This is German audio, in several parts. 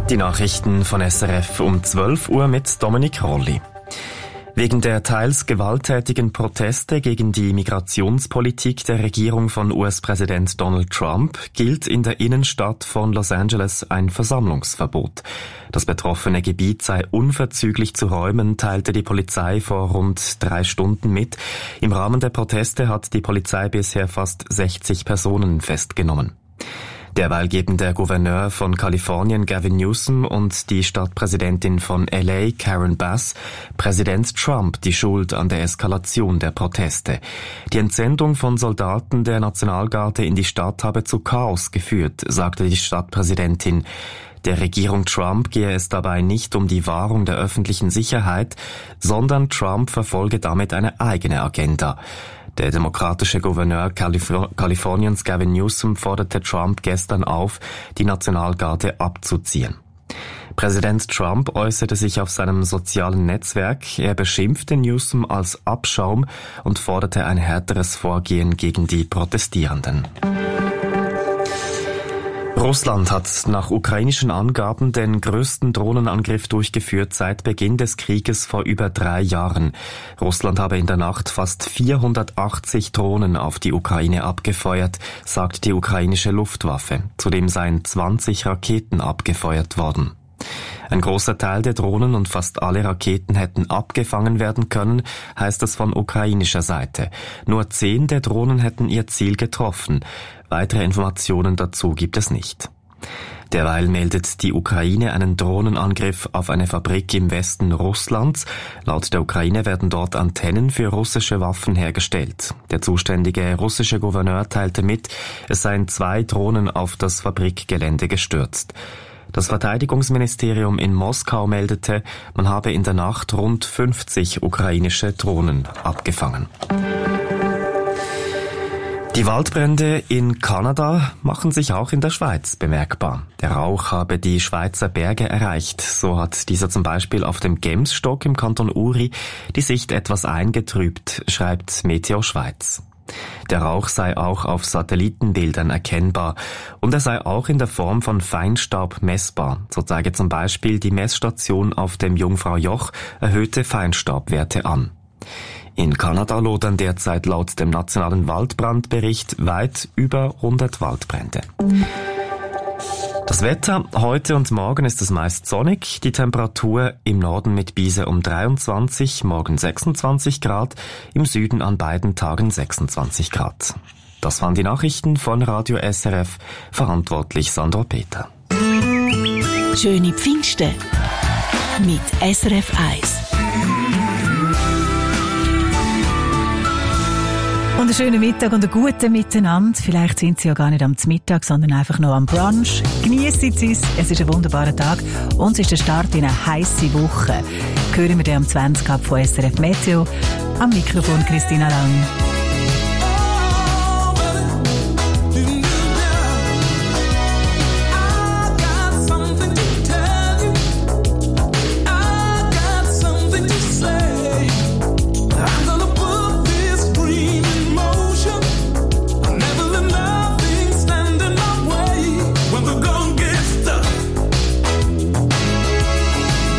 Die Nachrichten von SRF um 12 Uhr mit Dominik Rolli. Wegen der teils gewalttätigen Proteste gegen die Migrationspolitik der Regierung von US-Präsident Donald Trump gilt in der Innenstadt von Los Angeles ein Versammlungsverbot. Das betroffene Gebiet sei unverzüglich zu räumen, teilte die Polizei vor rund 3 Stunden mit. Im Rahmen der Proteste hat die Polizei bisher fast 60 Personen festgenommen. Derweil geben der Gouverneur von Kalifornien Gavin Newsom und die Stadtpräsidentin von LA Karen Bass Präsident Trump die Schuld an der Eskalation der Proteste. Die Entsendung von Soldaten der Nationalgarde in die Stadt habe zu Chaos geführt, sagte die Stadtpräsidentin. Der Regierung Trump gehe es dabei nicht um die Wahrung der öffentlichen Sicherheit, sondern Trump verfolge damit eine eigene Agenda. Der demokratische Gouverneur Kaliforniens Gavin Newsom forderte Trump gestern auf, die Nationalgarde abzuziehen. Präsident Trump äußerte sich auf seinem sozialen Netzwerk. Er beschimpfte Newsom als Abschaum und forderte ein härteres Vorgehen gegen die Protestierenden. Russland hat nach ukrainischen Angaben den größten Drohnenangriff durchgeführt seit Beginn des Krieges vor über 3 Jahren. Russland habe in der Nacht fast 480 Drohnen auf die Ukraine abgefeuert, sagt die ukrainische Luftwaffe. Zudem seien 20 Raketen abgefeuert worden. Ein großer Teil der Drohnen und fast alle Raketen hätten abgefangen werden können, heißt es von ukrainischer Seite. Nur 10 der Drohnen hätten ihr Ziel getroffen. Weitere Informationen dazu gibt es nicht. Derweil meldet die Ukraine einen Drohnenangriff auf eine Fabrik im Westen Russlands. Laut der Ukraine werden dort Antennen für russische Waffen hergestellt. Der zuständige russische Gouverneur teilte mit, es seien 2 Drohnen auf das Fabrikgelände gestürzt. Das Verteidigungsministerium in Moskau meldete, man habe in der Nacht rund 50 ukrainische Drohnen abgefangen. Die Waldbrände in Kanada machen sich auch in der Schweiz bemerkbar. Der Rauch habe die Schweizer Berge erreicht. So hat dieser zum Beispiel auf dem Gemsstock im Kanton Uri die Sicht etwas eingetrübt, schreibt Meteo Schweiz. Der Rauch sei auch auf Satellitenbildern erkennbar und er sei auch in der Form von Feinstaub messbar. So zeige zum Beispiel die Messstation auf dem Jungfraujoch erhöhte Feinstaubwerte an. In Kanada lodern derzeit laut dem nationalen Waldbrandbericht weit über 100 Waldbrände. Das Wetter, heute und morgen ist es meist sonnig, die Temperatur im Norden mit Biese um 23, morgen 26 Grad, im Süden an beiden Tagen 26 Grad. Das waren die Nachrichten von Radio SRF, verantwortlich Sandro Peter. Schöne Pfingsten mit SRF 1. Und einen schönen Mittag und einen guten Miteinander. Vielleicht sind Sie ja gar nicht am Mittag, sondern einfach noch am Brunch. Geniessen Sie es. Es ist ein wunderbarer Tag und es ist der Start in eine heisse Woche. Hören wir den am 20 ab von SRF Meteo. Am Mikrofon Christina Lang.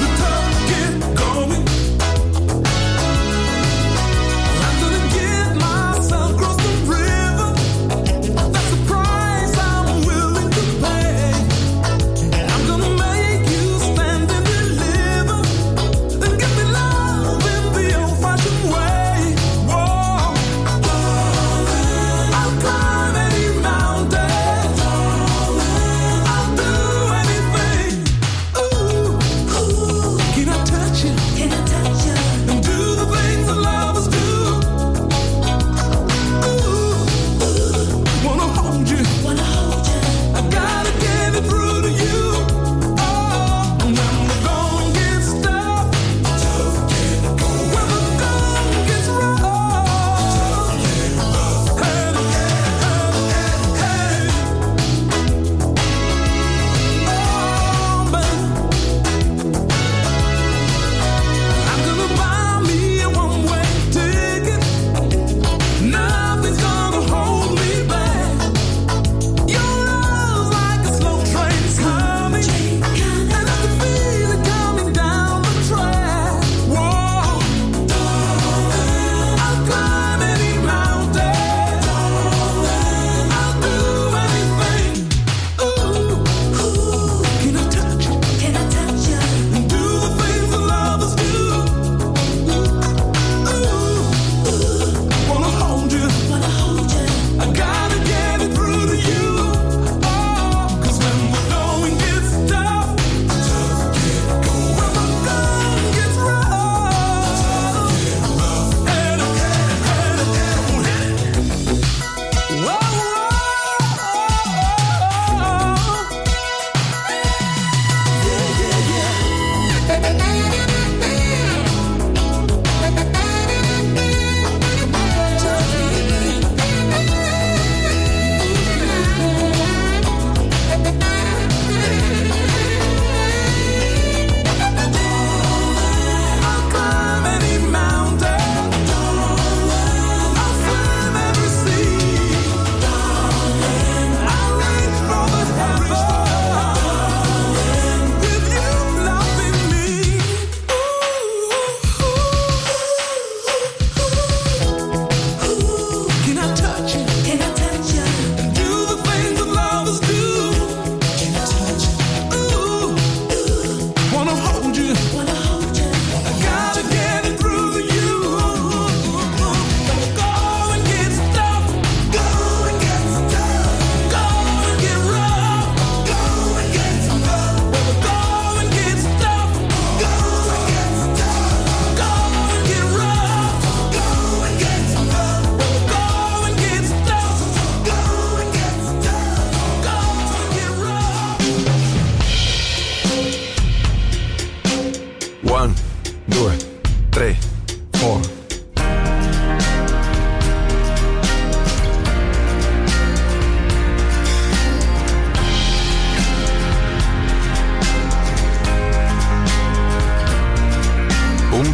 My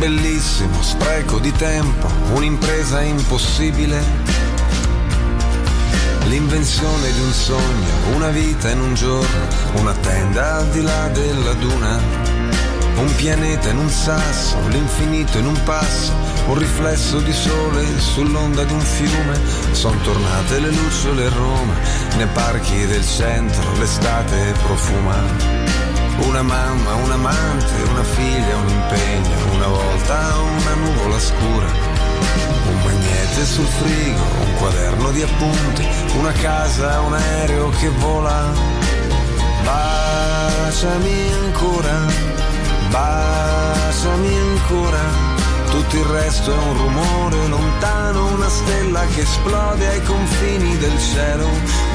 bellissimo spreco di tempo, un'impresa impossibile, l'invenzione di un sogno, una vita in un giorno, una tenda al di là della duna, un pianeta in un sasso, l'infinito in un passo, un riflesso di sole sull'onda di un fiume. Son tornate le lucciole a Roma, nei parchi del centro l'estate profuma. Una mamma, un amante, una figlia, un impegno, una volta una nuvola scura, un magnete sul frigo, un quaderno di appunti, una casa, un aereo che vola. Baciami ancora, baciami ancora, tutto il resto è un rumore lontano, una stella che esplode ai confini del cielo.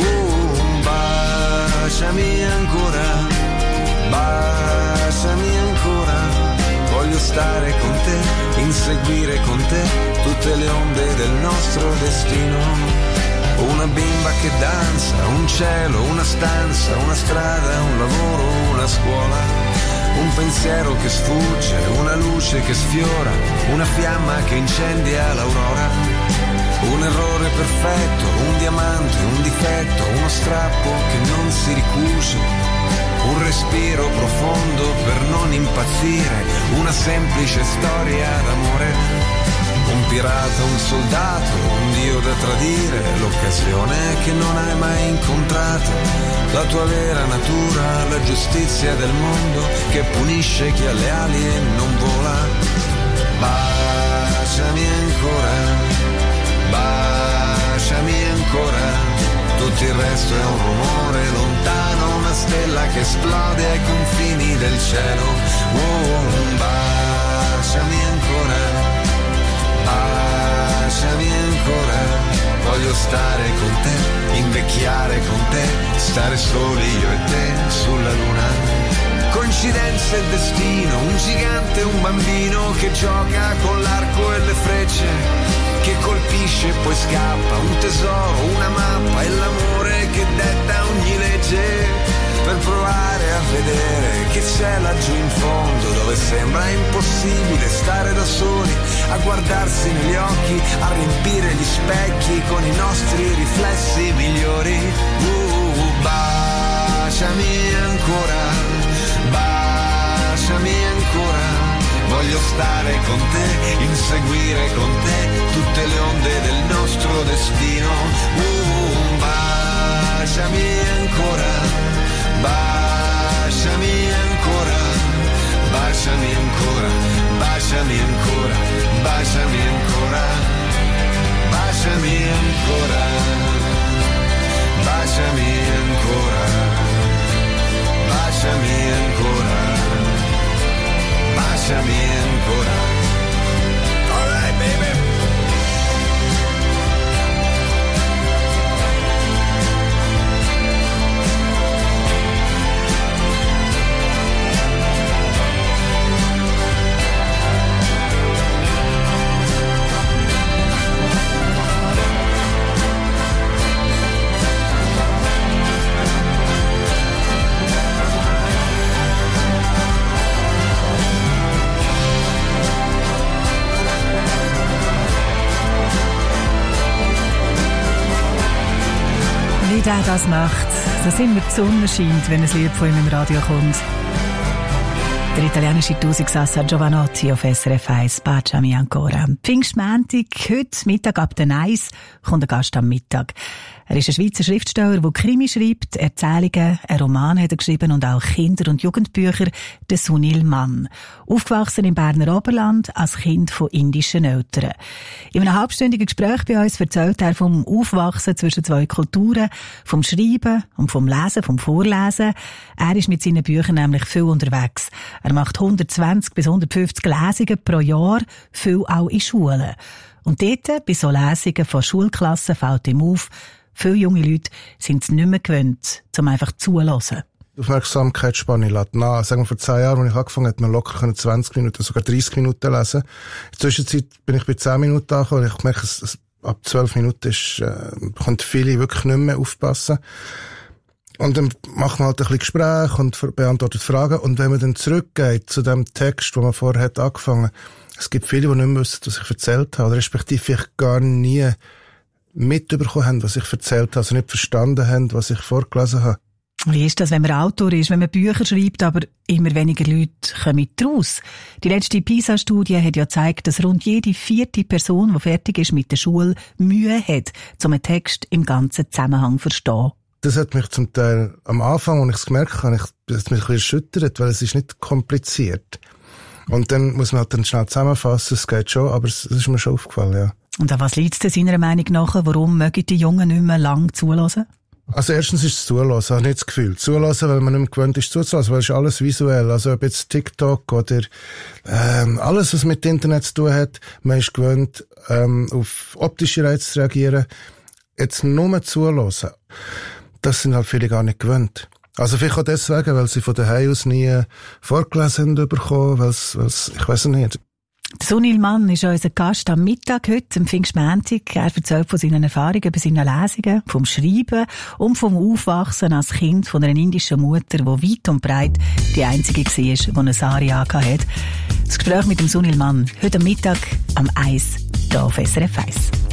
Baciami ancora, baciami ancora, voglio stare con te, inseguire con te tutte le onde del nostro destino. Una bimba che danza, un cielo, una stanza, una strada, un lavoro, una scuola, un pensiero che sfugge, una luce che sfiora, una fiamma che incendia l'aurora, un errore perfetto, un diamante, un difetto, uno strappo che non si ricuce, un respiro profondo per non impazzire, una semplice storia d'amore, un pirata, un soldato, un dio da tradire, l'occasione che non hai mai incontrato, la tua vera natura, la giustizia del mondo che punisce chi ha le ali e non vola. Baciami ancora, baciami ancora, tutto il resto è un rumore lontano, una stella che esplode ai confini del cielo. Baciami ancora, baciami ancora, voglio stare con te, invecchiare con te, stare soli io e te sulla luna. Coincidenza e destino, un gigante e un bambino che gioca con l'arco e le frecce, che colpisce e poi scappa, un tesoro, una mappa e l'amore che detta ogni legge, per provare a vedere che c'è laggiù in fondo, dove sembra impossibile stare da soli, a guardarsi negli occhi, a riempire gli specchi con i nostri riflessi migliori. Baciami ancora, baciami ancora, voglio stare con te, inseguire con te tutte le onde del nostro destino. Baciami ancora, baciami ancora, baciami ancora, baciami ancora, baciami ancora, baciami ancora, baciami ancora, baciami ancora, baciami ancora. All right, baby. Wie der das macht, dass immer die Sonne scheint, wenn ein Lied von ihm im Radio kommt. Der italienische Tausigsasser Giovanotti auf SRF 1, Baciami ancora. Pfingstmontag, heute Mittag ab der 1, kommt ein Gast am Mittag. Er ist ein Schweizer Schriftsteller, der Krimi schreibt, Erzählungen, einen Roman hat er geschrieben und auch Kinder- und Jugendbücher, der Sunil Mann. Aufgewachsen im Berner Oberland, als Kind von indischen Eltern. In einem halbstündigen Gespräch bei uns erzählt er vom Aufwachsen zwischen zwei Kulturen, vom Schreiben und vom Lesen, vom Vorlesen. Er ist mit seinen Büchern nämlich viel unterwegs. Er macht 120 bis 150 Lesungen pro Jahr, viel auch in Schulen. Und dort, bei so Lesungen von Schulklassen, fällt ihm auf, viele junge Leute sind es nicht mehr gewöhnt, um einfach zuzuhören. Die Aufmerksamkeitsspanne lässt nach. Sagen wir, vor 10 Jahren, als ich angefangen habe, hat man locker 20 Minuten, sogar 30 Minuten lesen. In der Zwischenzeit bin ich bei 10 Minuten angekommen. Ich merke, ab 12 Minuten können viele wirklich nicht mehr aufpassen. Und dann macht man halt ein bisschen Gespräch und beantwortet Fragen. Und wenn man dann zurückgeht zu dem Text, den man vorher hat angefangen, Es gibt viele, die nicht mehr wissen, was ich erzählt habe, oder respektive vielleicht gar nie mitbekommen haben, was ich erzählt habe, also nicht verstanden haben, was ich vorgelesen habe. Wie ist das, wenn man Autor ist, wenn man Bücher schreibt, aber immer weniger Leute kommen daraus? Die letzte PISA-Studie hat ja gezeigt, dass rund jede 4. Person, die fertig ist mit der Schule, Mühe hat, um einen Text im ganzen Zusammenhang zu verstehen. Das hat mich zum Teil am Anfang, als ich es gemerkt habe, das hat mich ein bisschen erschüttert, weil es ist nicht kompliziert. Und dann muss man halt dann schnell zusammenfassen, es geht schon, aber es ist mir schon aufgefallen, ja. Und an was liegt es denn seiner Meinung nach? Warum mögen die Jungen nicht mehr lang zuhören? Also erstens ist es Zuhören, habe ich nicht das Gefühl. Zuhören, weil man nicht mehr gewöhnt ist zuzuhören, weil es ist alles visuell. Also ob jetzt TikTok oder alles, was mit Internet zu tun hat, man ist gewöhnt, auf optische Reize zu reagieren. Jetzt nur zuhören, das sind halt viele gar nicht gewöhnt. Also vielleicht auch deswegen, weil sie von daheim aus nie vorgelesen haben bekommen, weil es, ich weiss nicht. Sunil Mann ist unser Gast am Mittag heute, am Pfingstmontag. Er erzählt von seinen Erfahrungen bei seinen Lesungen, vom Schreiben und vom Aufwachsen als Kind von einer indischen Mutter, die weit und breit die einzige war, die eine Sari hatte. Das Gespräch mit dem Sunil Mann heute am Mittag am 1 hier auf SRF 1.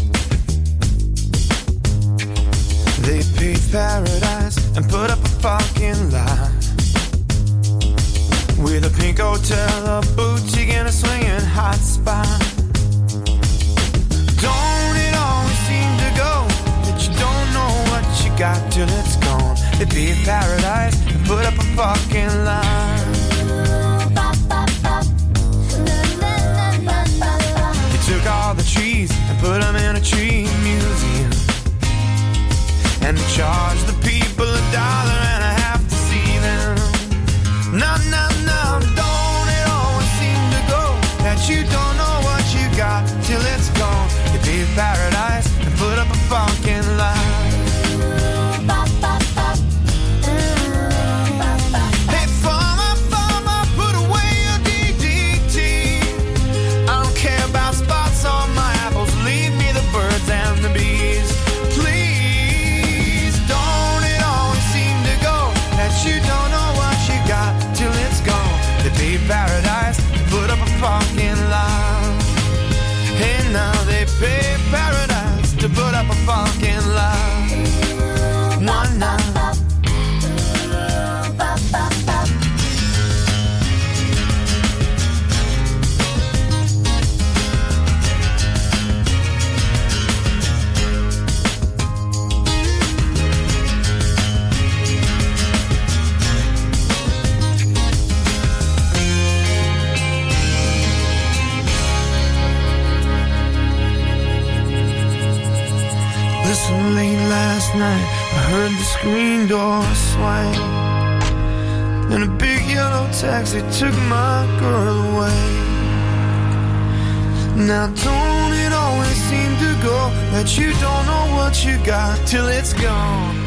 They paved paradise and put up a fucking lie. With a pink hotel, a boutique and a swinging hot spot. Don't it always seem to go that you don't know what you got till it's gone? They paved paradise and put up a fucking line. They took all the trees and put them in a tree museum. And charge the people $1.50 to see them. No, no, no, don't it always seem to go that you don't know what you got till it's gone. You paved paradise and put up a fucking lie. Hey, farmer, put away your DDT. I don't care about spots on my apples. Leave me the birds and the bees. You don't know what you got till it's gone. They paved paradise, put up a fucking lie. Hey, now they paved paradise to put up a fucking lie. One night. Listen, late last night, I heard the screen door swing, and a big yellow taxi took my girl away. Now don't it always seem to go that you don't know what you got till it's gone?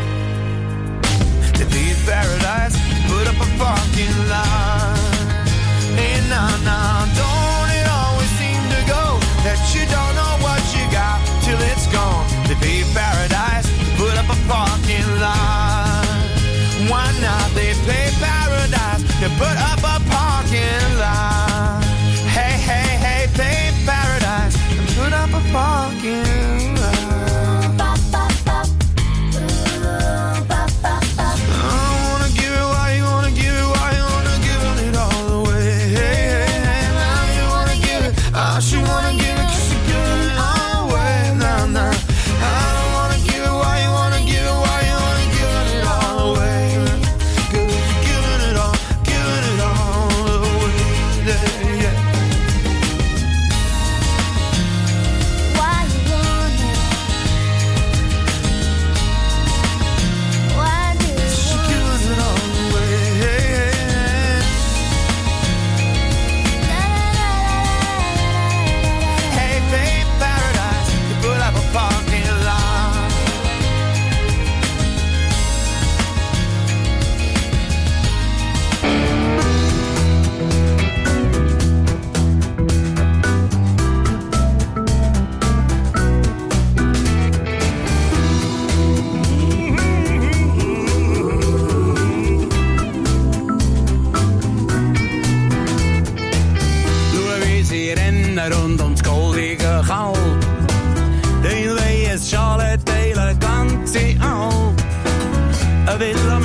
They leave paradise, put up a fucking line. Hey, nah, don't it always seem to go that you don't know what you got till it's gone? They paved paradise, put up a parking lot. Why not? They paved paradise, they put up a parking lot. Hey, hey, hey, paved paradise, and put up a parking lot. I wanna give it, why you wanna give it, why you wanna give it all away. Hey, hey, hey, now you wanna give it, she wanna give it 'cause she give it all away. Nah, nah.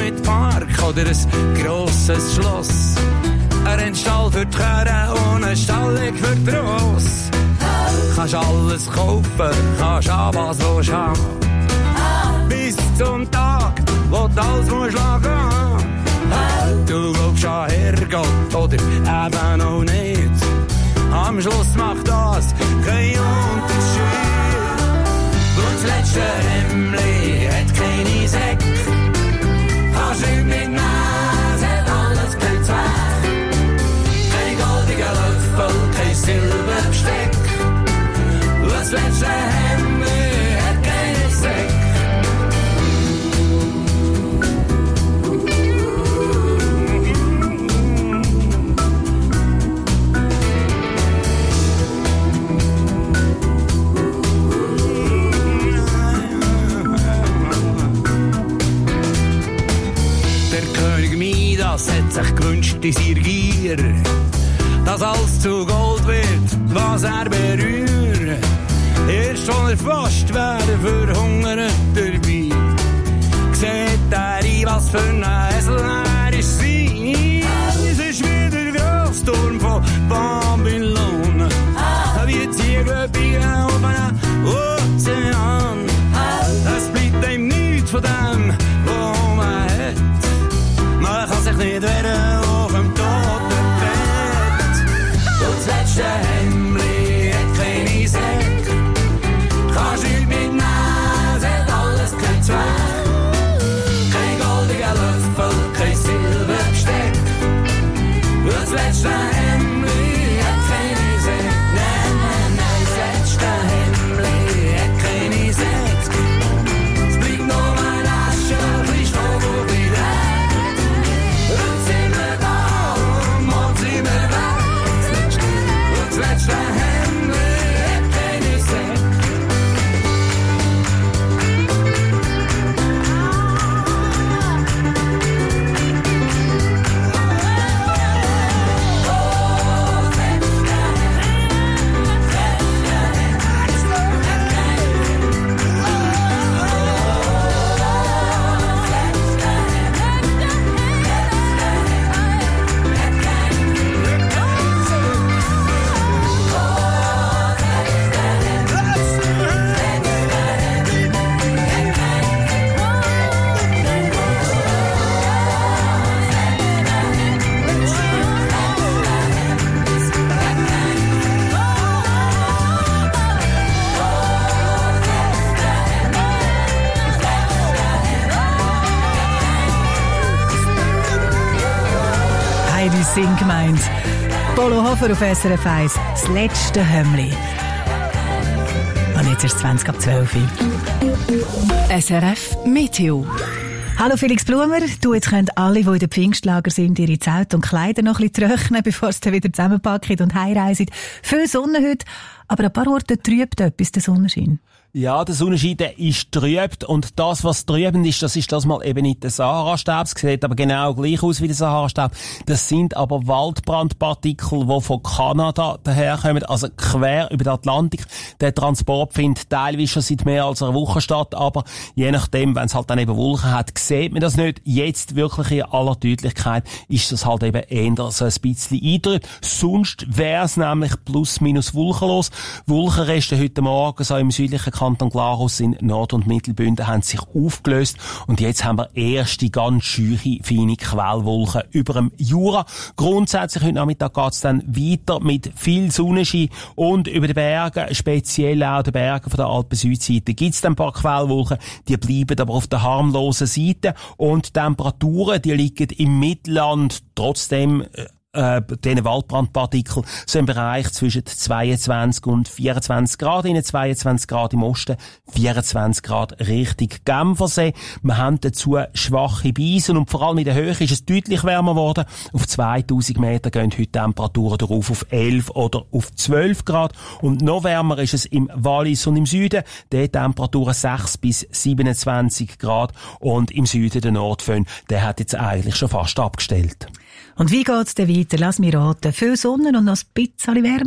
mit Park oder ein grosses Schloss. Ein Stall für die Chöre und eine Stallung für die Ross. Kannst alles kaufen, kannst haben, was du haben. Bis zum Tag, wo du alles musst lassen. Du glaubst an Herrgott oder eben auch nicht. Am Schluss macht das keinen Unterschied. Und das letzte Hemmli hat keine Säcke. Kannst nicht mitnehmen, es hat alles kein Zweck. Kein goldiger Löffel, kein Silberbesteck. Und das letzte Hemmli hat keine Säcke. Das hat sich gewünscht in seiner Gier, dass alles zu Gold wird, was er berührt. Erst als er fast wäre verhungert dabei, sieht er ein, was für ein Esel er ist sein. Es ist wieder Grossturm von Babylon, wie Ziegelbienen auf einem Ozean. Es bleibt ihm nichts von dem, was man hat. Man kann sich nicht wehren auf dem Totenbett. Und das letzte Hemmli hat keine Säcke. Kannst nicht mitnehmen, es hat alles kein Zweck. Kein goldiger Löffel, kein Silberbesteck. Und das letzte Hemmli hat keine Säcke. Nein, nein, nein, das letzte Hemmli hat keine Säcke. Es bleibt nur ein Asche, ein bisschen Staub und ein bisschen Dreck. Letzte Hemmli hat keine Säcke. Sing gemeint. Polo Hofer auf SRF 1, das letzte Hemmli. Und jetzt ist es 11:20. SRF Meteo. Hallo Felix Blumer. Du, jetzt können alle, die in den Pfingstlager sind, ihre Zelte und Kleider noch ein bisschen trocknen, bevor sie dann wieder zusammenpacken und heimreisen. Viel Sonne heute, aber ein paar Orte trübt etwas, der Sonnenschein. Ja, der Sonnenschein, der ist trübt. Und das, was trübend ist, das ist das mal eben nicht der Sahara-Staub. Es sieht aber genau gleich aus wie der Sahara-Staub. Das sind aber Waldbrandpartikel, die von Kanada daherkommen, also quer über den Atlantik. Der Transport findet teilweise schon seit mehr als einer Woche statt, aber je nachdem, wenn es halt dann eben Wolken hat, sieht man das nicht. Jetzt wirklich in aller Deutlichkeit ist das halt eben eher so ein bisschen eintrübt. Sonst wäre es nämlich plus minus wolkenlos. Wolkenreste heute Morgen so im südlichen Kanton Glarus in Nord- und Mittelbünden haben sich aufgelöst und jetzt haben wir erste ganz scheuche, feine Quellwolken über dem Jura. Grundsätzlich heute Nachmittag geht es dann weiter mit viel Sonnenschein und über den Bergen, speziell auch den Bergen von der Alpen-Südseite, gibt es dann ein paar Quellwolken, die bleiben aber auf der harmlosen Seite und die Temperaturen, die liegen im Mittelland trotzdem diesen Waldbrandpartikel so im Bereich zwischen 22 und 24 Grad, in 22 Grad im Osten, 24 Grad Richtung Genfersee. Wir haben dazu schwache Bisen und vor allem in der Höhe ist es deutlich wärmer geworden. Auf 2000 Meter gehen heute Temperaturen darauf auf 11 oder auf 12 Grad und noch wärmer ist es im Wallis und im Süden. Dort Temperaturen 6 bis 27 Grad und im Süden der Nordföhn, der hat jetzt eigentlich schon fast abgestellt. Und wie geht's denn weiter? Lass mich raten. Viel Sonne und noch ein bisschen wärmer?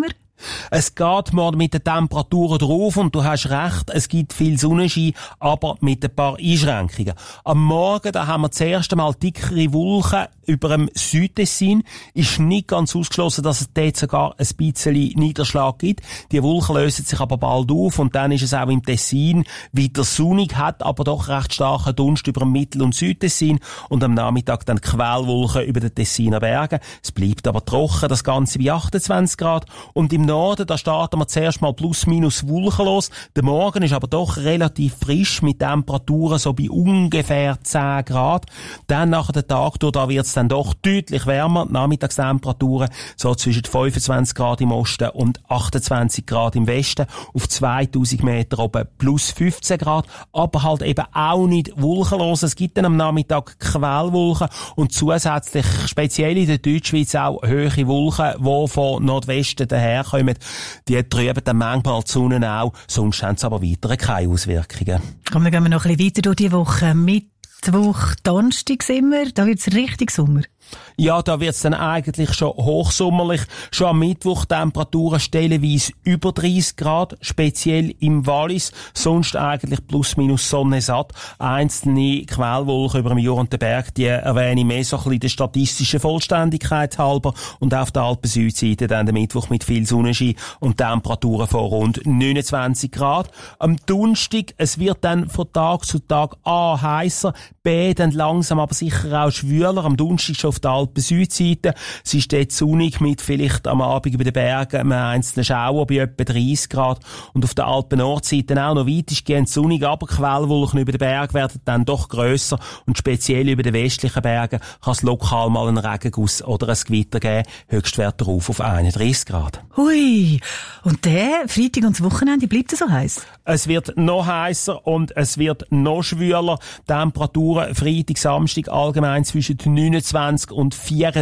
Es geht morgen mit den Temperaturen drauf und du hast recht, es gibt viel Sonnenschein, aber mit ein paar Einschränkungen. Am Morgen, da haben wir zuerst einmal dickere Wolken über dem Südtessin. Ist nicht ganz ausgeschlossen, dass es dort sogar ein bisschen Niederschlag gibt. Die Wolken lösen sich aber bald auf und dann ist es auch im Tessin wieder sonnig, hat aber doch recht starken Dunst über dem Mittel- und Südtessin und am Nachmittag dann Quellwolken über den Tessiner Bergen. Es bleibt aber trocken, das Ganze bei 28 Grad. Und im Norden, da starten wir zuerst mal plus minus wolkenlos. Der Morgen ist aber doch relativ frisch mit Temperaturen so bei ungefähr 10 Grad. Dann nach dem Tag durch, da wird es dann doch deutlich wärmer. Die Nachmittagstemperaturen so zwischen 25 Grad im Osten und 28 Grad im Westen. Auf 2000 Meter oben plus 15 Grad. Aber halt eben auch nicht wolkenlos. Es gibt dann am Nachmittag Quellwolken und zusätzlich speziell in der Deutschschweiz auch hohe Wolken, die von Nordwesten daherkommen. Die trüben dann manchmal die Sonne auch, sonst haben sie aber weiter keine Auswirkungen. Komm, dann gehen wir noch ein bisschen weiter durch die Woche. Mittwoch, Donnerstag sind wir, da wird's richtig Sommer. Ja, da wird's dann eigentlich schon hochsommerlich. Schon am Mittwoch Temperaturen stellenweise über 30 Grad, speziell im Wallis. Sonst eigentlich plus minus Sonnensatt. Einzelne Quellwolken über dem Jura und den Berg, die erwähne ich mehr so ein bisschen der statistischen Vollständigkeit halber. Und auf der Alpen-Südseite dann der Mittwoch mit viel Sonnenschein und Temperaturen von rund 29 Grad. Am Donnerstag, es wird dann von Tag zu Tag A heißer, B dann langsam aber sicher auch schwüler. Am Donnerstag schon auf der Alpen-Südseite. Es ist dort sonnig mit vielleicht am Abend über den Bergen einem einzelnen Schauer bei etwa 30 Grad. Und auf der Alpen-Nordseite auch noch weitestgehend sonnig, aber Quellwolken über den Berg werden dann doch grösser. Und speziell über den westlichen Bergen kann es lokal mal einen Regenguss oder ein Gewitter geben. Höchstwert darauf auf 31 Grad. Hui! Und der Freitag und das Wochenende bleibt es so heiß? Es wird noch heißer und es wird noch schwüler. Temperaturen Freitag, Samstag allgemein zwischen 29 und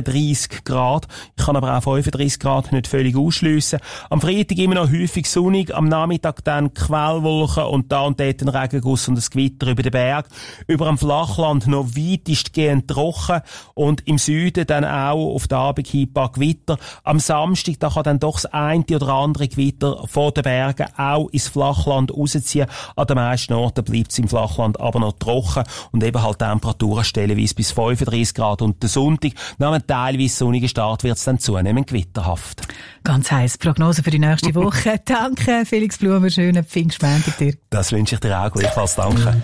34 Grad. Ich kann aber auch 35 Grad nicht völlig ausschliessen. Am Freitag immer noch häufig sonnig, am Nachmittag dann Quellwolken und da und dort ein Regenguss und ein Gewitter über den Berg. Über dem Flachland noch weitestgehend trocken und im Süden dann auch auf den Abend hin ein paar Gewitter. Am Samstag, da kann dann doch das eine oder andere Gewitter von den Bergen auch ins Flachland rausziehen. An den meisten Orten bleibt es im Flachland aber noch trocken und eben halt Temperaturen stellenweise bis 35 Grad und der Sonntag, nach einem teilweise sonnigen Start, wird es dann zunehmend gewitterhaft. Ganz heiß Prognose für die nächste Woche. Danke, Felix Blumer, schönen Pfingstmontag dir. Das wünsche ich dir auch gleichfalls. Danke.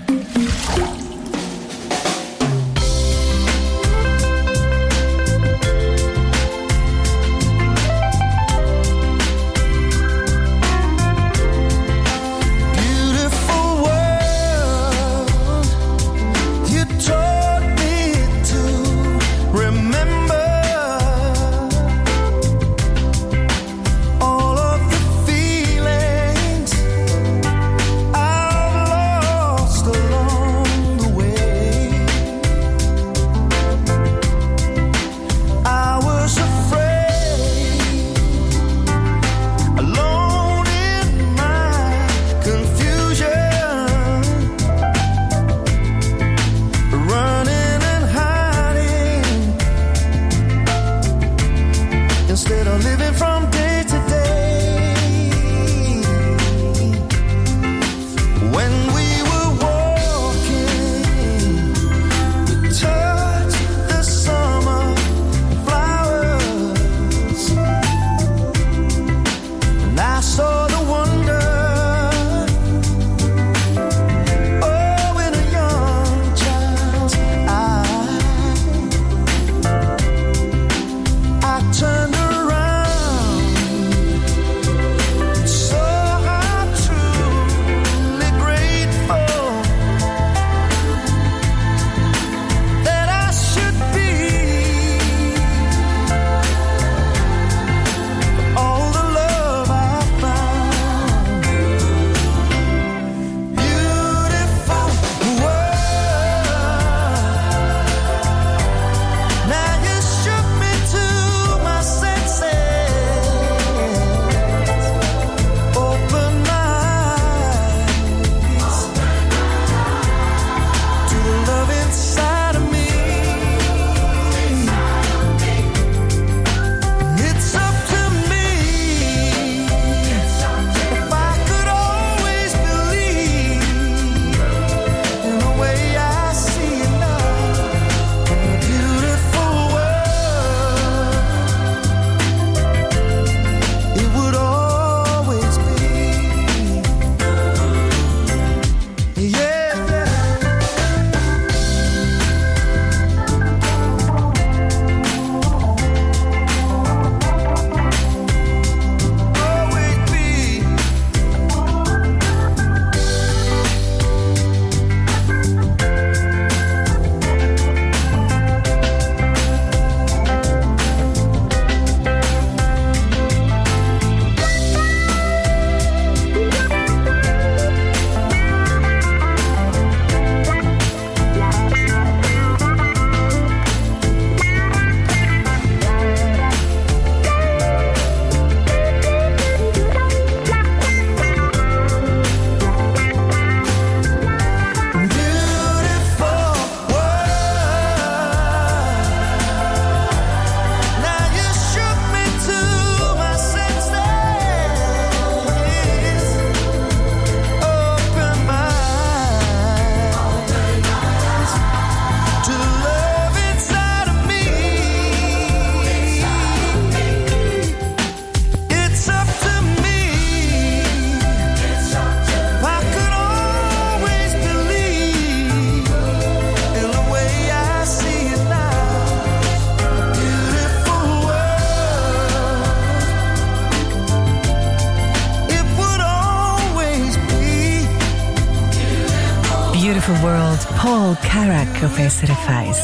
Beautiful World, Paul Carrack auf SRF 1.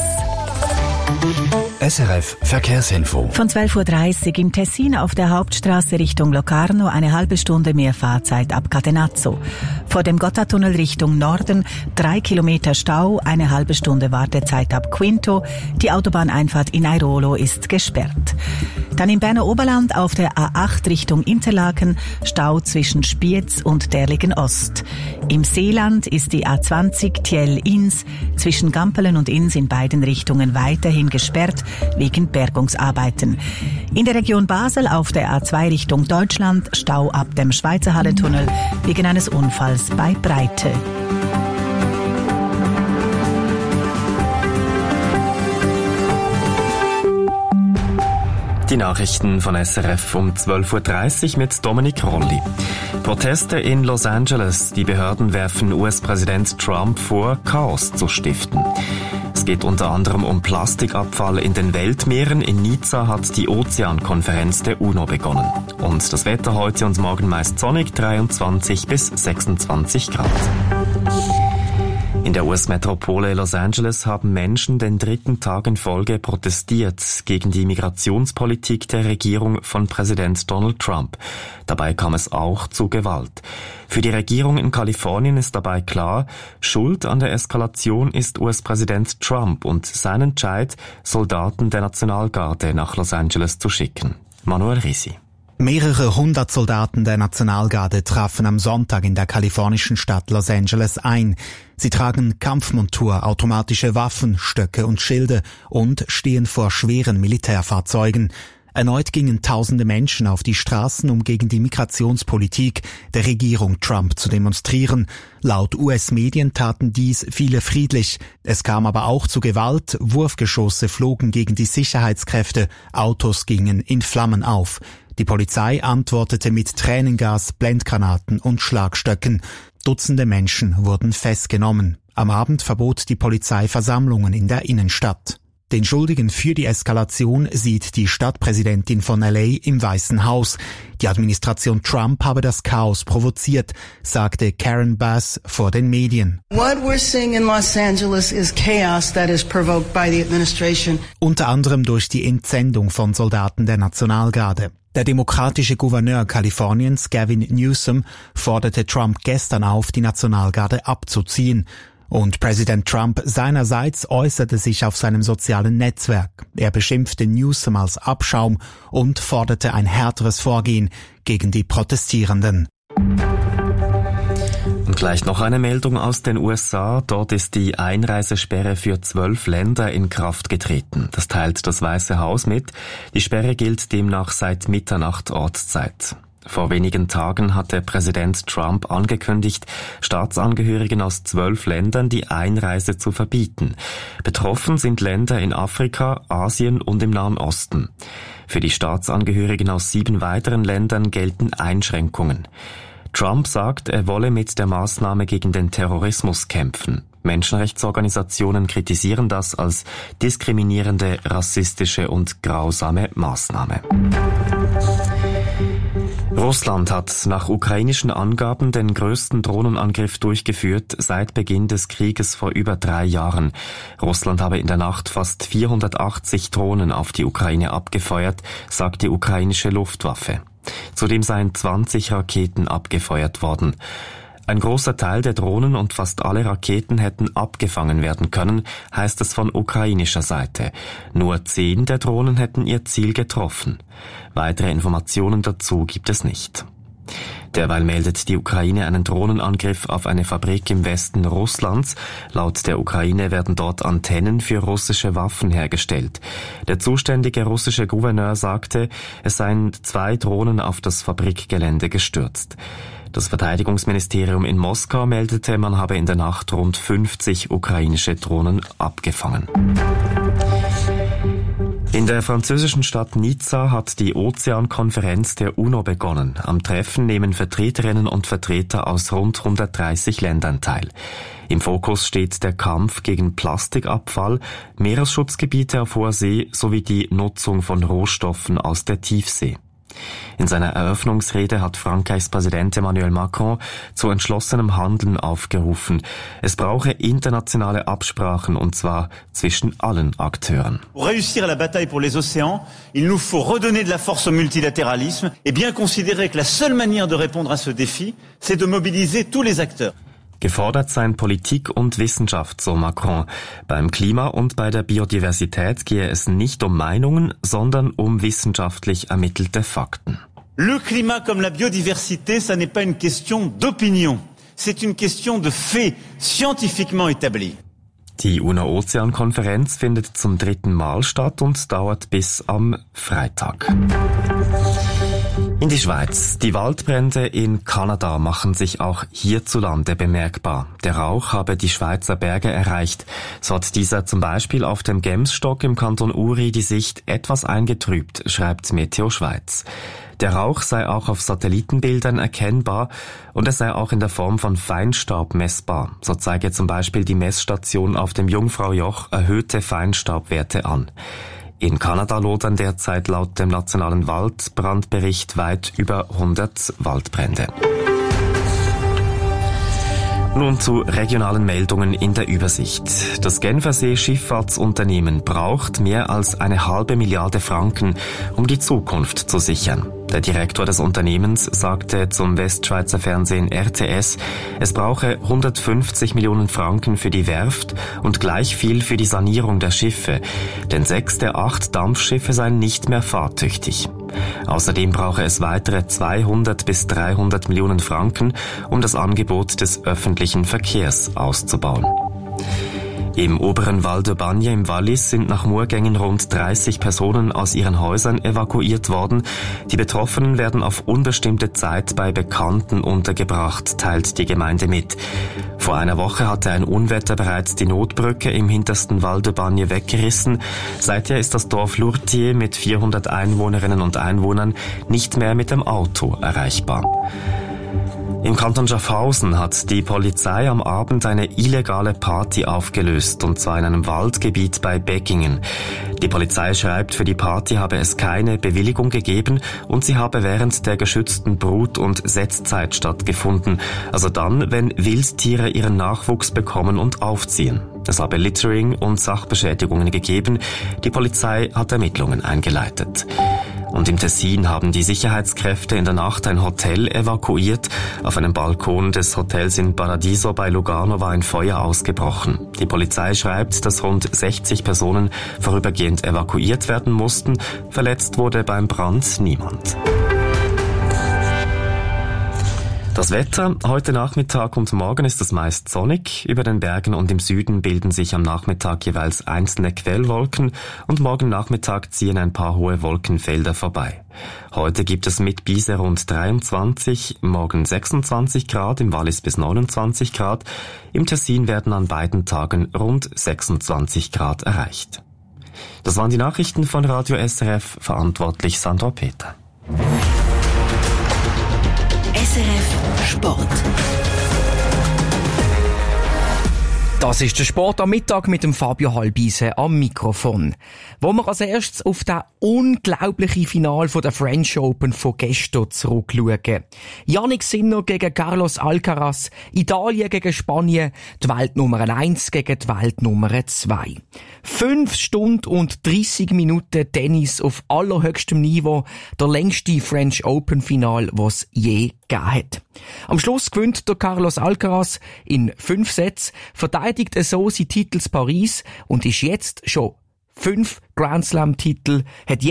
SRF Verkehrsinfo. Von 12.30 Uhr im Tessin auf der Hauptstraße Richtung Locarno eine halbe Stunde mehr Fahrzeit ab Catenazzo. Vor dem Gotthardtunnel Richtung Norden 3 Kilometer Stau, eine halbe Stunde Wartezeit ab Quinto. Die Autobahneinfahrt in Airolo ist gesperrt. Dann im Berner Oberland auf der A8 Richtung Interlaken Stau zwischen Spiez und Derligen Ost. Im Seeland ist die A20 Thiel-Ins zwischen Gampelen und Ins in beiden Richtungen weiterhin gesperrt wegen Bergungsarbeiten. In der Region Basel auf der A2 Richtung Deutschland Stau ab dem Schweizer Hallentunnel wegen eines Unfalls bei Breite. Die Nachrichten von SRF um 12.30 Uhr mit Dominic Rolli. Proteste in Los Angeles. Die Behörden werfen US-Präsident Trump vor, Chaos zu stiften. Es geht unter anderem um Plastikabfall in den Weltmeeren. In Nizza hat die Ozeankonferenz der UNO begonnen. Und das Wetter heute und morgen meist sonnig, 23 bis 26 Grad. In der US-Metropole Los Angeles haben Menschen den 3. Tag in Folge protestiert gegen die Migrationspolitik der Regierung von Präsident Donald Trump. Dabei kam es auch zu Gewalt. Für die Regierung in Kalifornien ist dabei klar, Schuld an der Eskalation ist US-Präsident Trump und sein Entscheid, Soldaten der Nationalgarde nach Los Angeles zu schicken. Manuel Risi. Mehrere hundert Soldaten der Nationalgarde trafen am Sonntag in der kalifornischen Stadt Los Angeles ein. Sie tragen Kampfmontur, automatische Waffen, Stöcke und Schilde und stehen vor schweren Militärfahrzeugen. Erneut gingen tausende Menschen auf die Straßen, um gegen die Migrationspolitik der Regierung Trump zu demonstrieren. Laut US-Medien taten dies viele friedlich. Es kam aber auch zu Gewalt, Wurfgeschosse flogen gegen die Sicherheitskräfte, Autos gingen in Flammen auf. Die Polizei antwortete mit Tränengas, Blendgranaten und Schlagstöcken. Dutzende Menschen wurden festgenommen. Am Abend verbot die Polizei Versammlungen in der Innenstadt. Den Schuldigen für die Eskalation sieht die Stadtpräsidentin von LA im Weißen Haus. Die Administration Trump habe das Chaos provoziert, sagte Karen Bass vor den Medien. What we're seeing in Los Angeles is chaos that is provoked by the administration. Unter anderem durch die Entsendung von Soldaten der Nationalgarde. Der demokratische Gouverneur Kaliforniens, Gavin Newsom, forderte Trump gestern auf, die Nationalgarde abzuziehen. Und Präsident Trump seinerseits äußerte sich auf seinem sozialen Netzwerk. Er beschimpfte Newsom als Abschaum und forderte ein härteres Vorgehen gegen die Protestierenden. Und gleich noch eine Meldung aus den USA. Dort ist die Einreisesperre für 12 Länder in Kraft getreten. Das teilt das Weiße Haus mit. Die Sperre gilt demnach seit Mitternacht Ortszeit. Vor wenigen Tagen hatte Präsident Trump angekündigt, Staatsangehörigen aus 12 Ländern die Einreise zu verbieten. Betroffen sind Länder in Afrika, Asien und im Nahen Osten. Für die Staatsangehörigen aus 7 weiteren Ländern gelten Einschränkungen. Trump sagt, er wolle mit der Maßnahme gegen den Terrorismus kämpfen. Menschenrechtsorganisationen kritisieren das als diskriminierende, rassistische und grausame Maßnahme. Russland hat nach ukrainischen Angaben den größten Drohnenangriff durchgeführt seit Beginn des Krieges vor über 3 Jahren. Russland habe in der Nacht fast 480 Drohnen auf die Ukraine abgefeuert, sagt die ukrainische Luftwaffe. Zudem seien 20 Raketen abgefeuert worden. Ein großer Teil der Drohnen und fast alle Raketen hätten abgefangen werden können, heißt es von ukrainischer Seite. Nur 10 der Drohnen hätten ihr Ziel getroffen. Weitere Informationen dazu gibt es nicht. Derweil meldet die Ukraine einen Drohnenangriff auf eine Fabrik im Westen Russlands. Laut der Ukraine werden dort Antennen für russische Waffen hergestellt. Der zuständige russische Gouverneur sagte, es seien 2 Drohnen auf das Fabrikgelände gestürzt. Das Verteidigungsministerium in Moskau meldete, man habe in der Nacht rund 50 ukrainische Drohnen abgefangen. In der französischen Stadt Nizza hat die Ozeankonferenz der UNO begonnen. Am Treffen nehmen Vertreterinnen und Vertreter aus rund 130 Ländern teil. Im Fokus steht der Kampf gegen Plastikabfall, Meeresschutzgebiete auf hoher See sowie die Nutzung von Rohstoffen aus der Tiefsee. In seiner Eröffnungsrede hat Frankreichs Präsident Emmanuel Macron zu entschlossenem Handeln aufgerufen. Es brauche internationale Absprachen, und zwar zwischen allen Akteuren. Pour réussir la bataille pour les océans, il nous faut redonner de la force au multilatéralisme et bien considérer que la seule manière de répondre à ce défi, c'est de mobiliser tous les acteurs. Gefordert seien Politik und Wissenschaft, so Macron. Beim Klima und bei der Biodiversität gehe es nicht um Meinungen, sondern um wissenschaftlich ermittelte Fakten. Le climat comme la biodiversité, ça n'est pas une question d'opinion. C'est une question de faits scientifiquement établis. Die UNO-Ozean-Konferenz findet zum 3. Mal statt und dauert bis am Freitag. In die Schweiz. Die Waldbrände in Kanada machen sich auch hierzulande bemerkbar. Der Rauch habe die Schweizer Berge erreicht. So hat dieser zum Beispiel auf dem Gemsstock im Kanton Uri die Sicht etwas eingetrübt, schreibt Meteo Schweiz. Der Rauch sei auch auf Satellitenbildern erkennbar und es sei auch in der Form von Feinstaub messbar. So zeige zum Beispiel die Messstation auf dem Jungfraujoch erhöhte Feinstaubwerte an. In Kanada lodern derzeit laut dem nationalen Waldbrandbericht weit über 100 Waldbrände. Nun zu regionalen Meldungen in der Übersicht. Das Genfersee Schifffahrtsunternehmen braucht mehr als 1,5 Milliarde Franken, um die Zukunft zu sichern. Der Direktor des Unternehmens sagte zum Westschweizer Fernsehen RTS, es brauche 150 Millionen Franken für die Werft und gleich viel für die Sanierung der Schiffe, denn 6 der 8 Dampfschiffe seien nicht mehr fahrtüchtig. Außerdem brauche es weitere 200 bis 300 Millionen Franken, um das Angebot des öffentlichen Verkehrs auszubauen. Im oberen Val de Bagne im Wallis sind nach Murgängen rund 30 Personen aus ihren Häusern evakuiert worden. Die Betroffenen werden auf unbestimmte Zeit bei Bekannten untergebracht, teilt die Gemeinde mit. Vor einer Woche hatte ein Unwetter bereits die Notbrücke im hintersten Val de Bagne weggerissen. Seither ist das Dorf Lourtier mit 400 Einwohnerinnen und Einwohnern nicht mehr mit dem Auto erreichbar. Im Kanton Schaffhausen hat die Polizei am Abend eine illegale Party aufgelöst, und zwar in einem Waldgebiet bei Beckingen. Die Polizei schreibt, für die Party habe es keine Bewilligung gegeben und sie habe während der geschützten Brut- und Setzzeit stattgefunden, also dann, wenn Wildtiere ihren Nachwuchs bekommen und aufziehen. Es habe Littering und Sachbeschädigungen gegeben. Die Polizei hat Ermittlungen eingeleitet. Und im Tessin haben die Sicherheitskräfte in der Nacht ein Hotel evakuiert. Auf einem Balkon des Hotels in Paradiso bei Lugano war ein Feuer ausgebrochen. Die Polizei schreibt, dass rund 60 Personen vorübergehend evakuiert werden mussten. Verletzt wurde beim Brand niemand. Das Wetter, heute Nachmittag und morgen ist es meist sonnig. Über den Bergen und im Süden bilden sich am Nachmittag jeweils einzelne Quellwolken und morgen Nachmittag ziehen ein paar hohe Wolkenfelder vorbei. Heute gibt es mit Bise rund 23, morgen 26 Grad, im Wallis bis 29 Grad. Im Tessin werden an beiden Tagen rund 26 Grad erreicht. Das waren die Nachrichten von Radio SRF, verantwortlich Sandra Peter. SRF Sport. Das ist der Sport am Mittag mit dem Fabio Halbise am Mikrofon. Wo wir als erstes auf das unglaubliche Finale der French Open von gestern zurückschauen. Jannik Sinner gegen Carlos Alcaraz, Italien gegen Spanien, die Weltnummer 1 gegen die Weltnummer 2. 5 Stunden und 30 Minuten Tennis auf allerhöchstem Niveau, der längste French Open Final, was je gegeben hat. Am Schluss gewinnt der Carlos Alcaraz in 5 Sätzen, verteidigt so seinen Titel in Paris und ist jetzt schon 5 Grand Slam Titel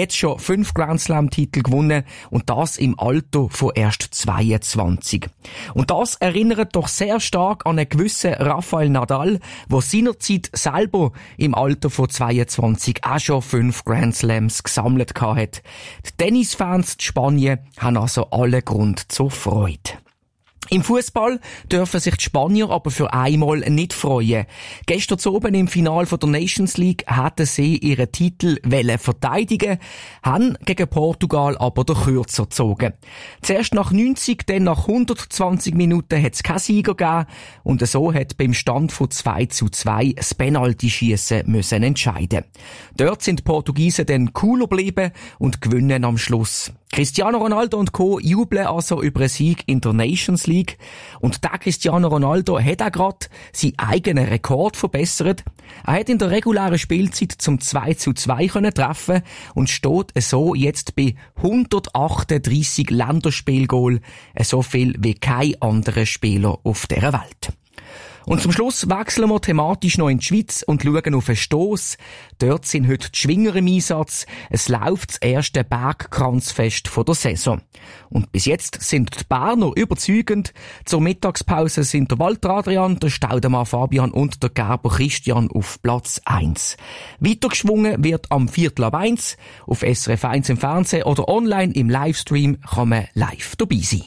gewonnen und das im Alter von erst 22. Und das erinnert doch sehr stark an einen gewissen Rafael Nadal, der seinerzeit selber im Alter von 22 auch schon 5 Grand Slams gesammelt hat. Die Tennisfans in Spanien haben also alle Grund zur Freude. Im Fußball dürfen sich die Spanier aber für einmal nicht freuen. Gestern oben im Finale der Nations League hatten sie ihren Titel verteidigen, haben gegen Portugal aber den Kürzer gezogen. Zuerst nach 90, dann nach 120 Minuten hat es keinen Sieger gegeben und so hat beim Stand von 2:2 das Penaltyschiessen müssen entscheiden. Dort sind die Portugiesen dann cooler geblieben und gewinnen am Schluss. Cristiano Ronaldo und Co. jubeln also über einen Sieg in der Nations League. Und der Cristiano Ronaldo hat auch gerade seinen eigenen Rekord verbessert. Er hat in der regulären Spielzeit zum 2:2 können treffen und steht so jetzt bei 138 Länderspielgoal, so viel wie kein anderer Spieler auf dieser Welt. Und zum Schluss wechseln wir thematisch noch in die Schweiz und schauen auf den Stoss. Dort sind heute die Schwinger im Einsatz. Es läuft das erste Bergkranzfest der Saison. Und bis jetzt sind die Berner überzeugend. Zur Mittagspause sind der Walter Adrian, der Staudemann Fabian und der Gerber Christian auf Platz 1. Weitergeschwungen wird am 1:15 auf SRF 1 im Fernsehen oder online im Livestream kann man live dabei sein.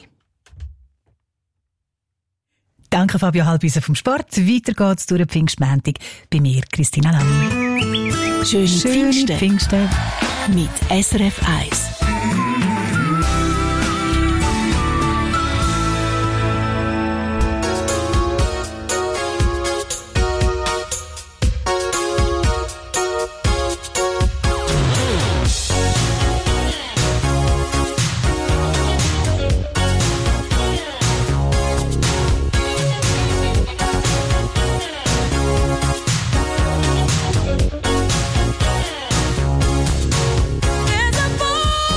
Danke Fabio Halbwiese vom Sport. Weiter geht's durch den Pfingstmontag bei mir, Christina Lanni. Schöne Pfingsten mit SRF 1. There's a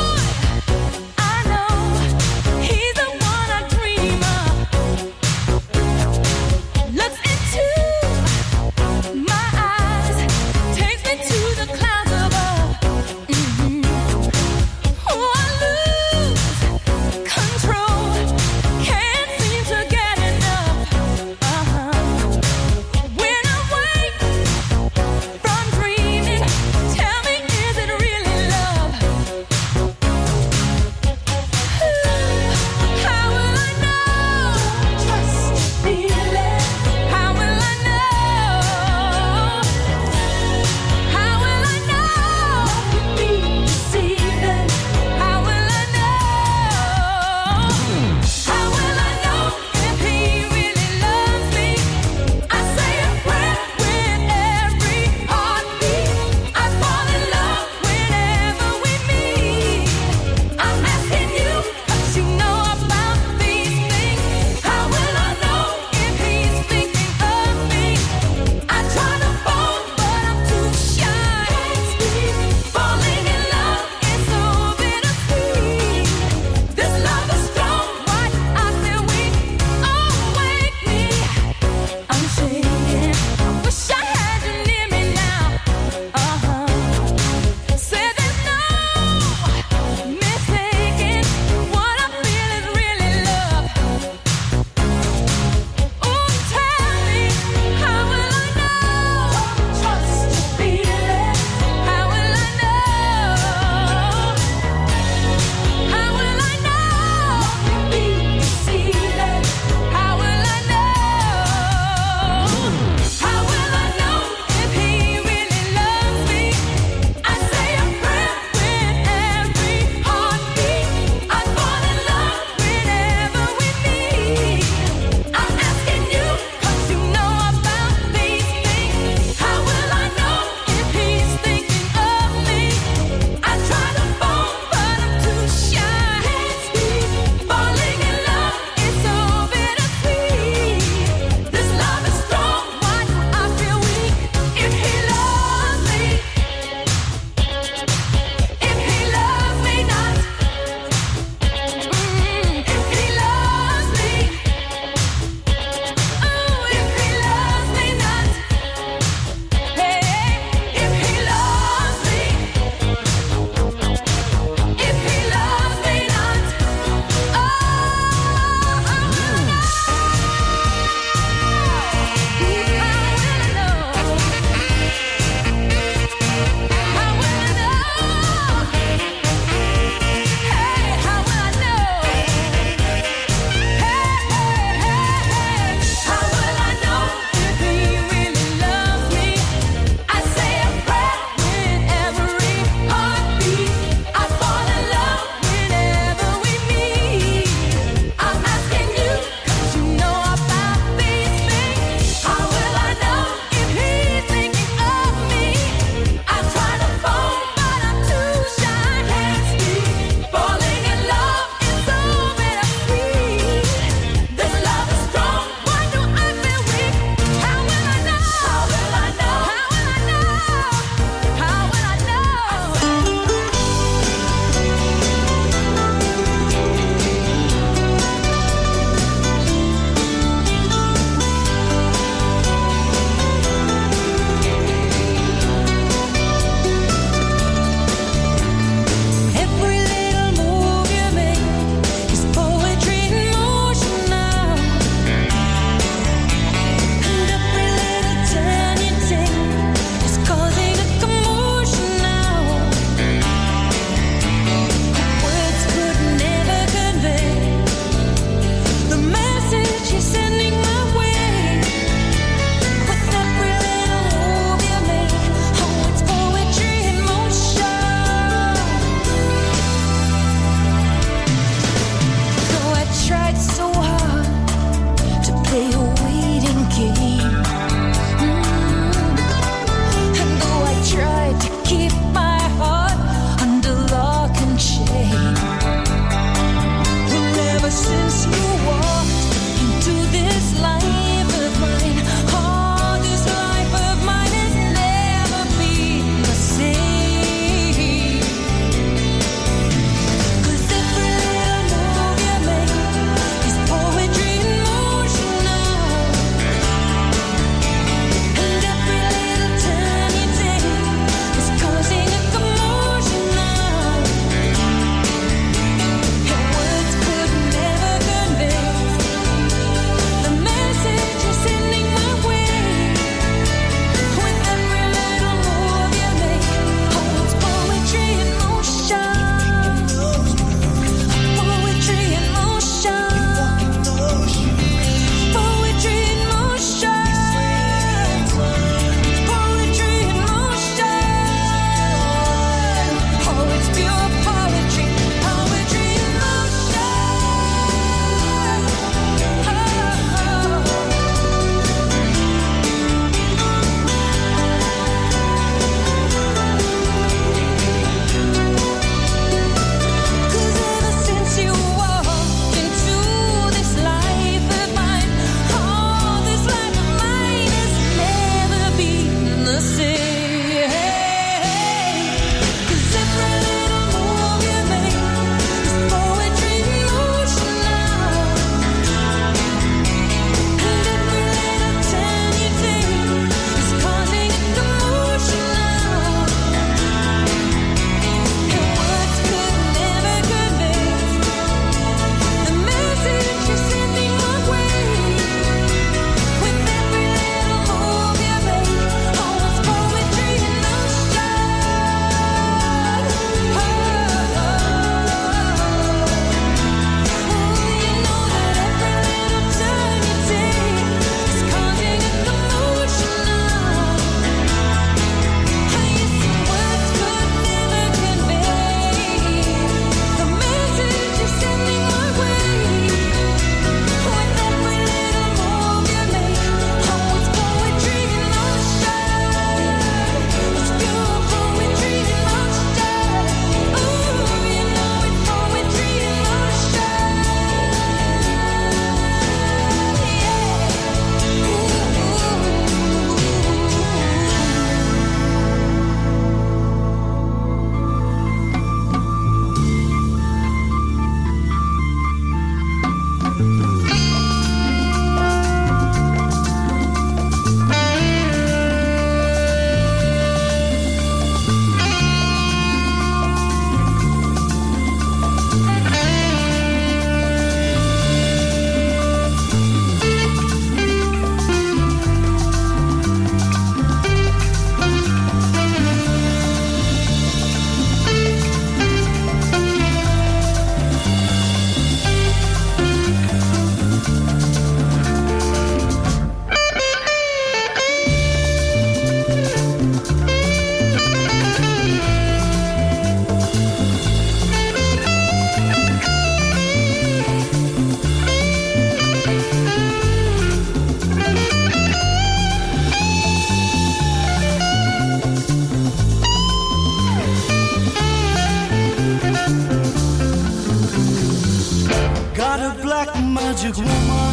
magic woman,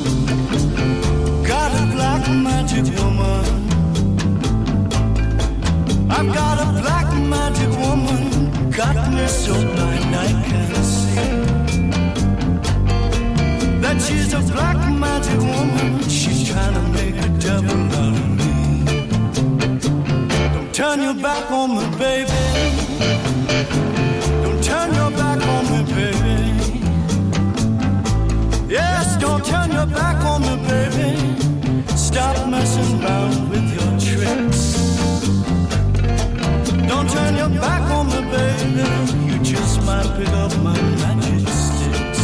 got a black magic woman. I've got a black magic woman, got me so blind I can't see. That she's a black magic woman, she's trying to make a devil out of me. Don't turn your back on me, baby. Don't turn your back on me, baby. Yes, don't turn your back on me, baby. Stop messing around with your tricks. Don't turn your back on me, baby. You just might pick up my magic sticks.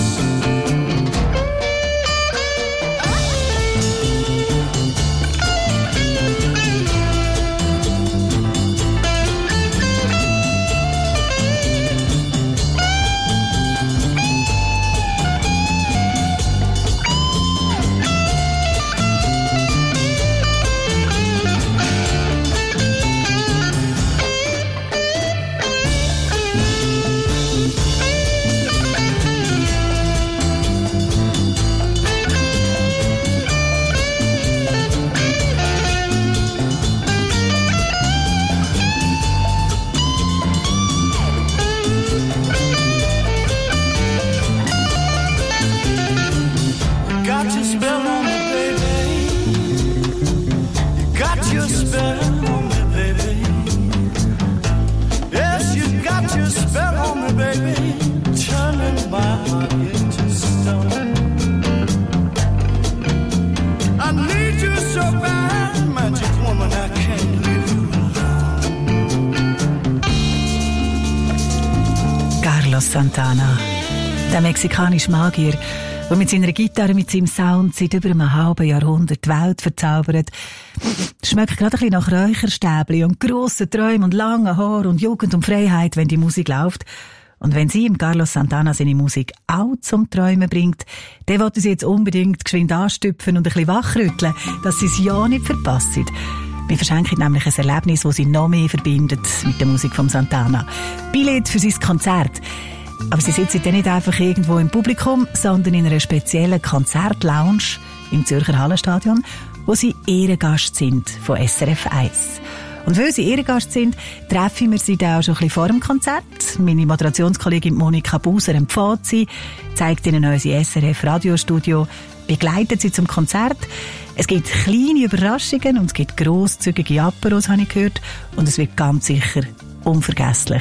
Santana, der mexikanische Magier, der mit seiner Gitarre, mit seinem Sound seit über einem halben Jahrhundert die Welt verzaubert. Schmeckt gerade ein bisschen nach Räucherstäbli und grossen Träumen und langen Haaren und Jugend und Freiheit, wenn die Musik läuft. Und wenn sie ihm Carlos Santana seine Musik auch zum Träumen bringt, dann wollte sie jetzt unbedingt geschwind anstüpfen und ein bisschen wachrütteln, dass sie es ja nicht verpassen. Wir verschenken nämlich ein Erlebnis, das sie noch mehr verbindet mit der Musik von Santana. Billett für sein Konzert. Aber sie sitzen dann nicht einfach irgendwo im Publikum, sondern in einer speziellen Konzertlounge im Zürcher Hallenstadion, wo sie Ehrengast sind von SRF 1. Und weil sie Ehrengast sind, treffen wir sie da auch schon ein bisschen vor dem Konzert. Meine Moderationskollegin Monika Buser empfiehlt sie, zeigt ihnen unser SRF Radiostudio, begleitet sie zum Konzert. Es gibt kleine Überraschungen und es gibt grosszügige Aperos, habe ich gehört. Und es wird ganz sicher unvergesslich.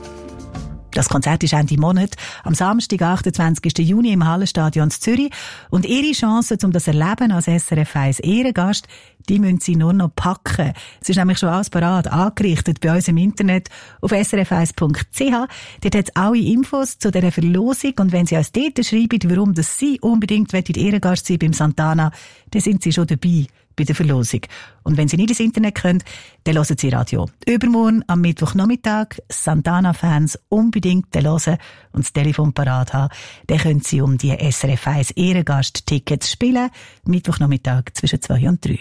Das Konzert ist Ende Monat, am Samstag, 28. Juni im Hallenstadion in Zürich. Und ihre Chancen, um das Erleben als SRF 1 Ehrengast, die müssen sie nur noch packen. Es ist nämlich schon alles parat, angerichtet bei uns im Internet auf srf1.ch. Dort hat es alle Infos zu dieser Verlosung. Und wenn Sie uns dort schreiben, warum das Sie unbedingt Ehrengast sein beim Santana, dann sind Sie schon dabei bei der Verlosung. Und wenn Sie nicht ins Internet können, dann hören Sie Radio. Übermorgen am Mittwochnachmittag Santana-Fans unbedingt hören und das Telefon parat haben. Dann können Sie um die SRF 1 Ehrengast-Tickets spielen. Mittwochnachmittag zwischen 2 und 3.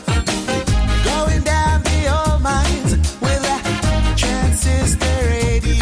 Going down the old mines with a transistor radio.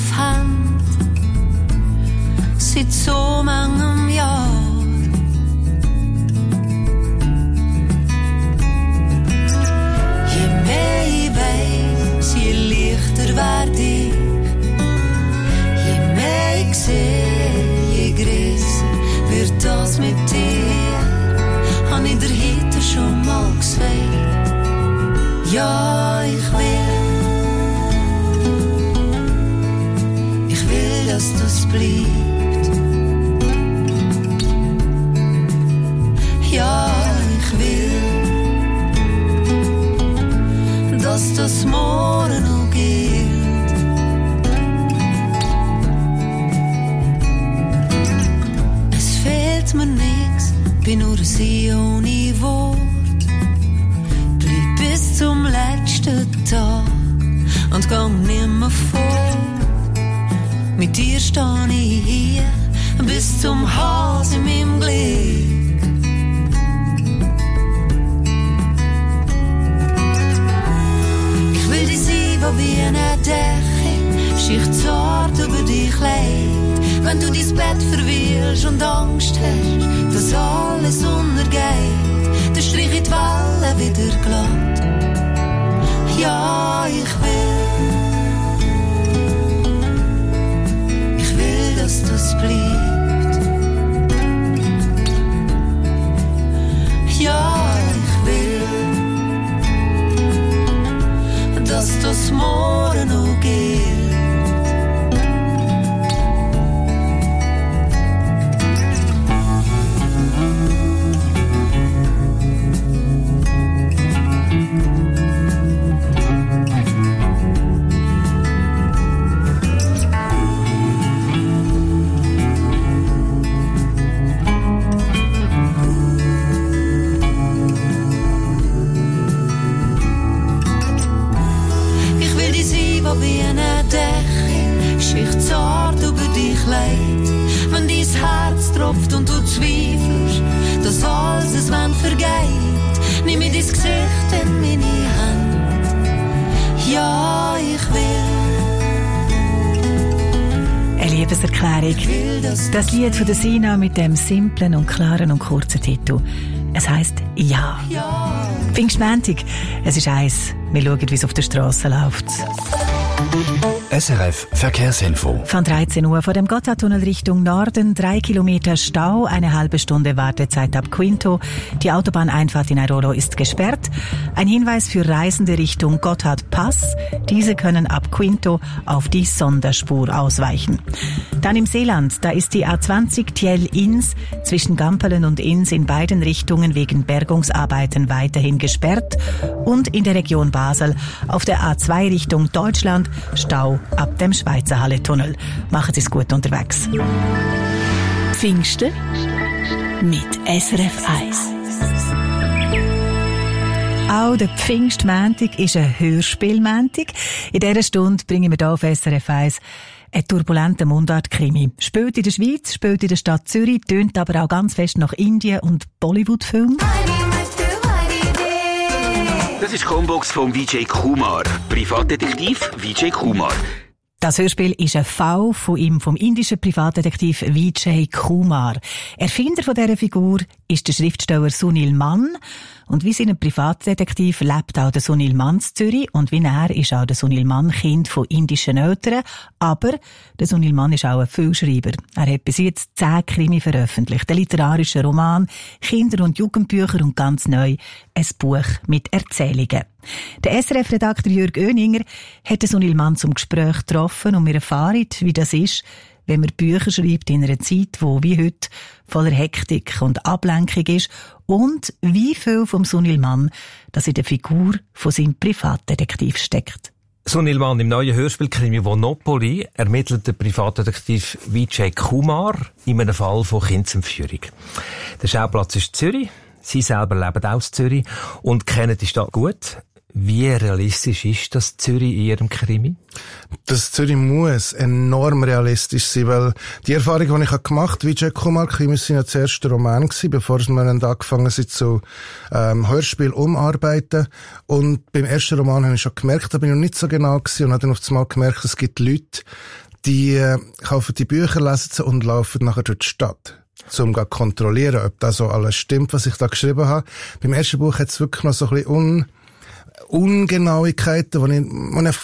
auf Hand. Seit so manchem Jahr. Je mehr ich weiss, je leichter werd ich. Je mehr ich sehe, je grösser wird das mit dir. Han ich dir heute schon mal gesagt. Ja, ich will, dass das bleibt. Ja, ich will, dass das morgen noch gilt. Es fehlt mir nix, bin nur sie ohne Wort. Bleib bis zum letzten Tag und gang nimmer fort. Mit dir steh ich hier bis zum Hals in meinem Glück. Ich will dich sein, wo wie eine Decke Schicht zart über dich legt. Wenn du dein Bett verwirrst und Angst hast, dass alles untergeht, dann strich ich die Wellen wieder glatt. Ja, ich will, dass das bleibt. Ja, ich will, dass das morgen noch gilt. Wie eine Decke, Schicht zart über dich legt. Wenn dein Herz tropft und du zweifelst, dass alles es wenn vergeht, nimm mir dein Gesicht in meine Hand. Ja, ich will. Eine Liebeserklärung. Das Lied von der Sina mit dem simplen und klaren und kurzen Titel. Es heisst Ja. Pfingstmontag. Es ist eins. Wir schauen, wie es auf der Straße läuft. SRF Verkehrsinfo. Von 13 Uhr vor dem Gotthardtunnel Richtung Norden, 3 Kilometer Stau, eine halbe Stunde Wartezeit ab Quinto. Die Autobahneinfahrt in Airolo ist gesperrt. Ein Hinweis für Reisende Richtung Gotthardpass. Diese können ab Quinto auf die Sonderspur ausweichen. Dann im Seeland, da ist die A20 Thiel-Ins zwischen Gampelen und Ins in beiden Richtungen wegen Bergungsarbeiten weiterhin gesperrt. Und in der Region Basel auf der A2 Richtung Deutschland Stau ab dem Schweizer Halletunnel. Machen Sie es gut unterwegs. Pfingsten mit SRF 1. Auch der Pfingstmontag ist ein Hörspielmontag. In dieser Stunde bringen wir hier auf SRF 1 einen turbulenten Mundart-Krimi. Spielt in der Schweiz, spielt in der Stadt Zürich, tönt aber auch ganz fest nach Indien und Bollywood-Film. Das ist die Combox von Vijay Kumar. Privatdetektiv Vijay Kumar. Das Hörspiel ist ein Fall von ihm, vom indischen Privatdetektiv Vijay Kumar. Erfinder von dieser Figur ist der Schriftsteller Sunil Mann. Und wie sein Privatdetektiv lebt auch der Sunil Mann in Zürich. Und wie er ist auch der Sunil Mann Kind von indischen Eltern. Aber der Sunil Mann ist auch ein Vielschreiber. Er hat bis jetzt 10 Krimi veröffentlicht. Ein literarischer Roman, Kinder- und Jugendbücher und ganz neu ein Buch mit Erzählungen. Der SRF-Redakteur Jürg Oeninger hat den Sunil Mann zum Gespräch getroffen und wir erfahren, wie das ist, wenn man Bücher schreibt in einer Zeit, wo wie heute voller Hektik und Ablenkung ist und wie viel vom Sunil Mann, das in der Figur von seinem Privatdetektiv steckt. Sunil Mann im neuen Hörspielkrimi Monopoly ermittelt der Privatdetektiv Vijay Kumar in einem Fall von Kindsentführung. Der Schauplatz ist Zürich. Sie selber leben auch in Zürich und kennen die Stadt gut. Wie realistisch ist das Zürich in Ihrem Krimi? Das Zürich muss enorm realistisch sein, weil die Erfahrung, die ich gemacht habe, Vijay Kumar, Krimis sind ja das erste Roman gewesen, bevor wir dann angefangen sind zu Hörspiel umarbeiten. Und beim ersten Roman habe ich schon gemerkt, da bin ich noch nicht so genau gewesen und habe dann auf einmal gemerkt, es gibt Leute, die kaufen die Bücher, lesen sie und laufen nachher durch die Stadt, um zu kontrollieren, ob das so alles stimmt, was ich da geschrieben habe. Beim ersten Buch hat es wirklich noch so ein bisschen Ungenauigkeiten, wo ich